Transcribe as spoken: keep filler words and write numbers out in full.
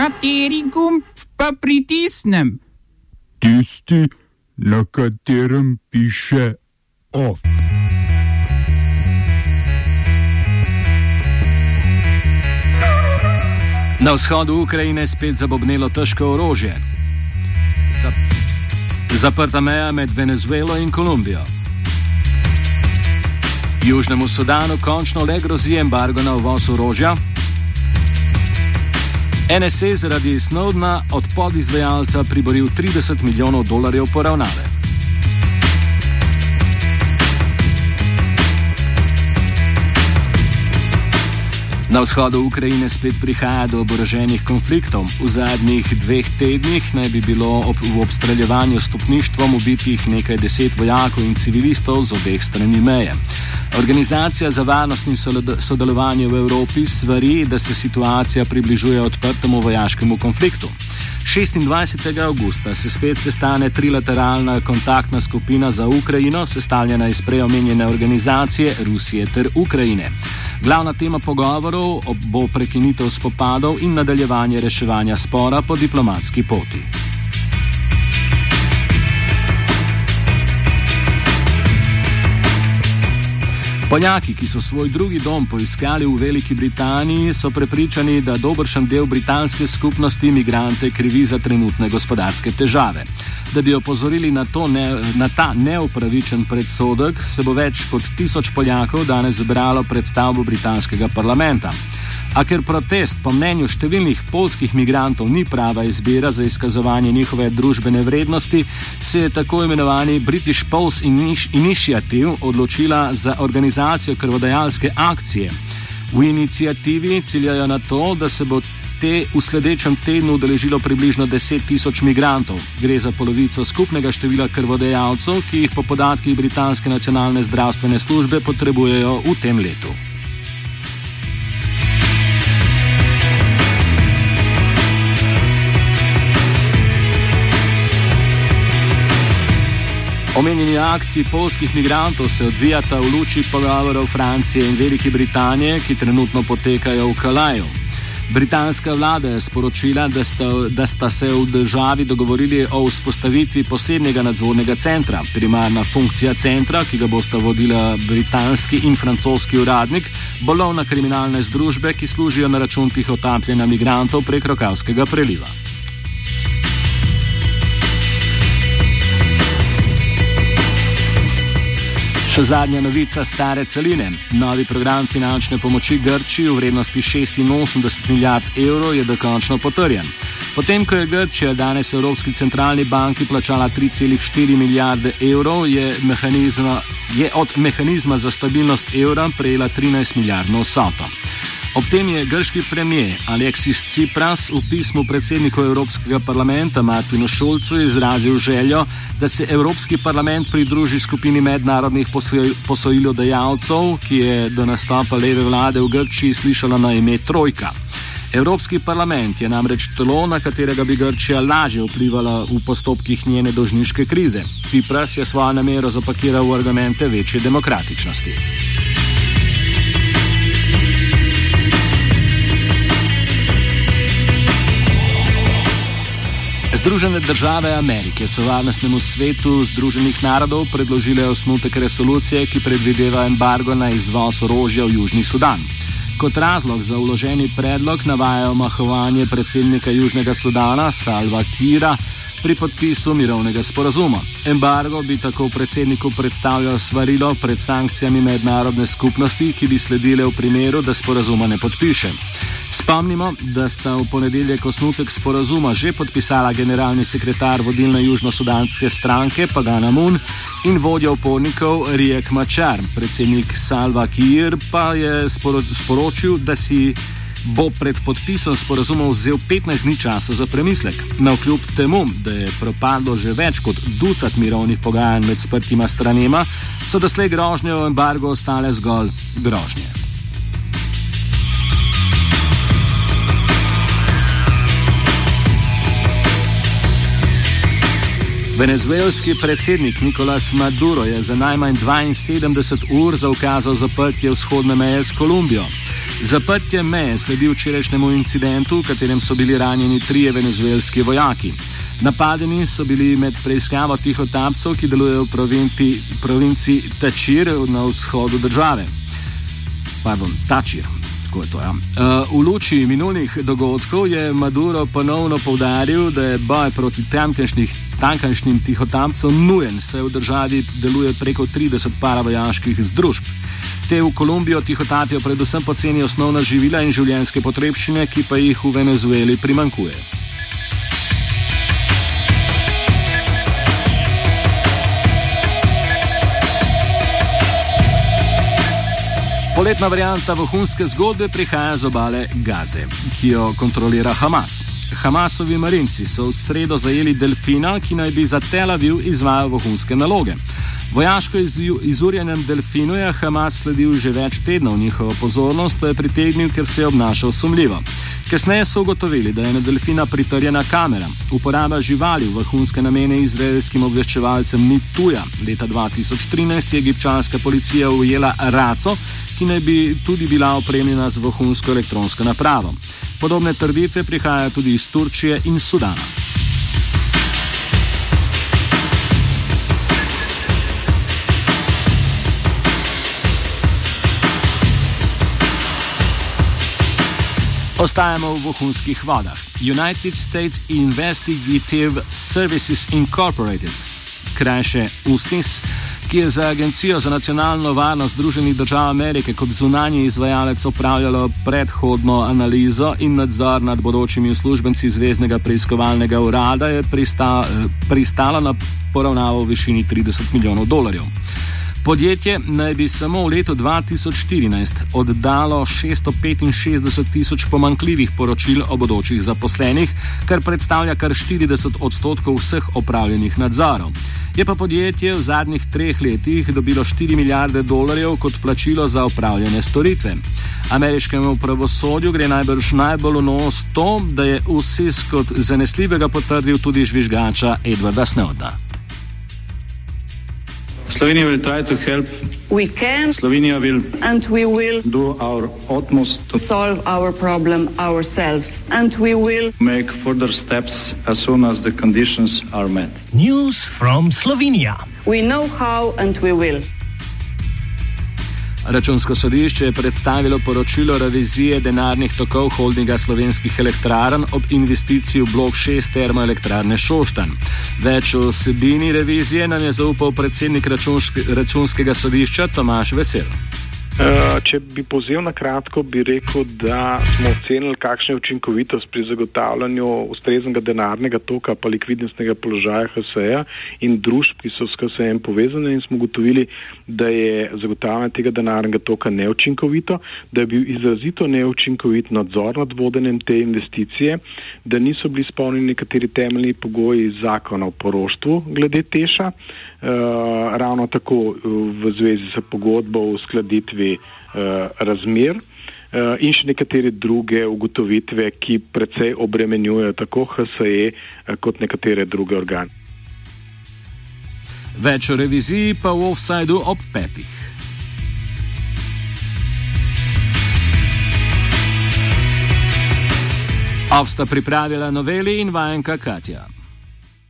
Kateri gumb pa pritisnem? Tisti, na katerem piše OF. Na vzhodu Ukrajine je spet zabobnelo težko orožje. Zaprta meja med Venezuelo in Kolumbijo. Južnemu Sudanu končno le grozi embargo na uvoz orožja. N S A zaradi Snowdena od podizvajalca priboril trideset milijonov dolarjev poravnave. Na vzhodu Ukrajine spet prihaja do oboroženih konfliktov. V zadnjih dveh tednih naj bi bilo ob, v obstreljevanju s topništvom ubitih nekaj deset vojakov in civilistov z obeh strani meje. Organizacija za varnost in sodelovanje v Evropi svari, da se situacija približuje odprtemu vojaškemu konfliktu. šestindvajsetega avgusta se spet sestane trilateralna kontaktna skupina za Ukrajino, sestavljena iz preomenjene organizacije Rusije ter Ukrajine. Glavna tema pogovorov bo prekinitev spopadov in nadaljevanje reševanja spora po diplomatski poti. Poljaki, ki so svoj drugi dom poiskali v Veliki Britaniji, so prepričani, da dobršen del britanske skupnosti migrante krivi za trenutne gospodarske težave. Da bi opozorili na, to ne, na ta neupravičen predsodek, se bo več kot tisoč Poljakov danes zbralo pred stavbo britanskega parlamenta. A ker protest po mnenju številnih poljskih migrantov ni prava izbira za izkazovanje njihove družbene vrednosti, se je tako imenovani British Poles Initiative odločila za organizacijo krvodajalske akcije. V inicijativi ciljajo na to, da se bo te v sledečem tednu udeležilo približno deset tisoč migrantov. Gre za polovico skupnega števila krvodajalcev, ki jih po podatkih britanske nacionalne zdravstvene službe potrebujejo v tem letu. Omenjeni akciji poljskih migrantov se odvijata v luči pogovorov Francije in Velike Britanije, ki trenutno potekajo v Calaisu. Britanska vlada je sporočila, da sta, da sta se v državi dogovorili o vzpostavitvi posebnega nadzornega centra. Primarna funkcija centra, ki ga bosta vodila britanski in francoski uradnik, bo lov na kriminalne združbe, ki služijo na račun tihotapljenja migrantov prek Rokavskega preliva. Še zadnja novica stare celine. Novi program finančne pomoči Grčiji v vrednosti šestinosemdeset milijard evrov je dokončno potrjen. Potem, ko je Grčija danes Evropski centralni banki plačala tri cele štiri milijarde evrov, je, je od mehanizma za stabilnost evra prejela trinajst milijardno vsoto. Ob tem je grški premier Aleksis Tsipras v pismu predsedniku Evropskega parlamenta Martinu Šulcu izrazil željo, da se Evropski parlament pridruži skupini mednarodnih posojilodajalcev, ki je do nastopa leve vlade v Grčiji slišala na ime Trojka. Evropski parlament je namreč telo, na katerega bi Grčija lažje vplivala v postopkih njene dolžniške krize. Tsipras je svojo namero zapakiral v argumente večje demokratičnosti. Združene države Amerike so varnostnemu svetu Združenih narodov predložile osnutek resolucije, ki predvideva embargo na izvoz orožja v Južni Sudan. Kot razlog za vloženi predlog navajajo omahovanje predsednika Južnega Sudana Salva Kiira pri podpisu mirovnega sporazuma. Embargo bi tako predsedniku predstavljal svarilo pred sankcijami mednarodne skupnosti, ki bi sledile v primeru, da sporazuma ne podpiše. Spomnimo, da sta v ponedeljek osnutek sporazuma že podpisala generalni sekretar vodilne južnosudanske stranke Pagana Mun in vodja upornikov Riek Machar. Predsednik Salva Kiir pa je sporočil, da si bo pred podpisom sporazuma vzel petnajst dni časa za premislek. Navkljub temu, da je propadlo že več kot ducat mirovnih pogajanj med sprtima stranema, so doslej grožnje o embargo ostale zgolj grožnje. Venezuelski predsednik Nicolás Maduro je za najmanj dvainsedemdeset ur zaukazal zaprtje vzhodne meje s Kolumbijo. Zaprtje meje sledi včerajšnjemu incidentu, v katerem so bili ranjeni trije venezuelski vojaki. Napadeni so bili med preiskavo tihotapcev, ki delujejo v provinci, provinci Tačir na vzhodu države. Pardon, Tačir. Tako je to, ja. uh, v luči minulih dogodkov je Maduro ponovno poudaril, da je boj proti tamkajšnjim tihotapcem nujen, saj v državi deluje preko trideset paravojaških združb. Te v Kolumbijo tihotapijo predvsem poceni osnovna živila in življenjske potrebščine, ki pa jih v Venezueli primanjkuje. Poletna varianta vohunske zgodbe prihaja z obale Gaze, ki jo kontrolira Hamas. Hamasovi marinci so v sredo zajeli delfina, ki naj bi za Tel Aviv izvajal vohunske naloge. Vojaško izurjenem delfinu je Hamas sledil že več tednov, njihovo pozornost pa je pritegnil, ker se je obnašal sumljivo. Kasneje so ugotovili, da je na delfina pritrjena kamera. Uporaba živali v vohunske namene izraelskim obveščevalcem ni tuja. Leta dva tisoč trinajst je egipčanska policija ujela raco, ki naj bi tudi bila opremljena z vohunsko elektronsko napravo. Podobne trditve prihajajo tudi iz Turčije in Sudana. Ostajamo v vohunskih vodah. United States Investigative Services Incorporated, krajše U S I S, ki je za Agencijo za nacionalno varnost Združenih držav Amerike kot zunanji izvajalec opravljalo predhodno analizo in nadzor nad bodočimi uslužbenci Zveznega preiskovalnega urada, je prista, pristalo na poravnavo v višini trideset milijonov dolarjev. Podjetje naj bi samo v letu dva tisoč štirinajst oddalo šeststo petinšestdeset tisoč pomanjkljivih poročil o bodočih zaposlenih, kar predstavlja kar štirideset odstotkov vseh opravljenih nadzorov. Je pa podjetje v zadnjih treh letih dobilo štiri milijarde dolarjev kot plačilo za opravljene storitve. Ameriškemu pravosodju gre najbrž najbolj v nos to, da je U S I S kot zanesljivega potrdil tudi žvižgača Edwarda Snowdena. Slovenia will try to help. We can. Slovenia will. And we will. Do our utmost to solve our problem ourselves. And we will. Make further steps as soon as the conditions are met. News from Slovenia. We know how and we will. Računsko sodišče je predstavilo poročilo revizije denarnih tokov holdinga Slovenskih elektrarn ob investiciji v blok šest termoelektrarne Šoštanj. Več o vsebini revizije nam je zaupal predsednik Računskega sodišča Tomaž Vesel. Če bi povzel na kratko, bi rekel, da smo ocenili, kakšna je učinkovitost pri zagotavljanju ustreznega denarnega toka pa likvidnostnega položaja H S E-ja in družb, ki so s H S E-jem povezane, in smo ugotovili, da je zagotavljanje tega denarnega toka neučinkovito, da je bil izrazito neučinkovit nadzor nad vodenjem te investicije, da niso bili izpolnjeni nekateri temeljni pogoji zakona o poroštvu glede Teša, Uh, ravno tako v zvezi s pogodbo o uskladitvi uh, razmer uh, in še nekatere druge ugotovitve, ki precej obremenjujejo tako H S E uh, kot nekatere druge organe. Več o reviziji pa v Offsideu ob petih. Ovsta pripravila noveli in vajenka Katja.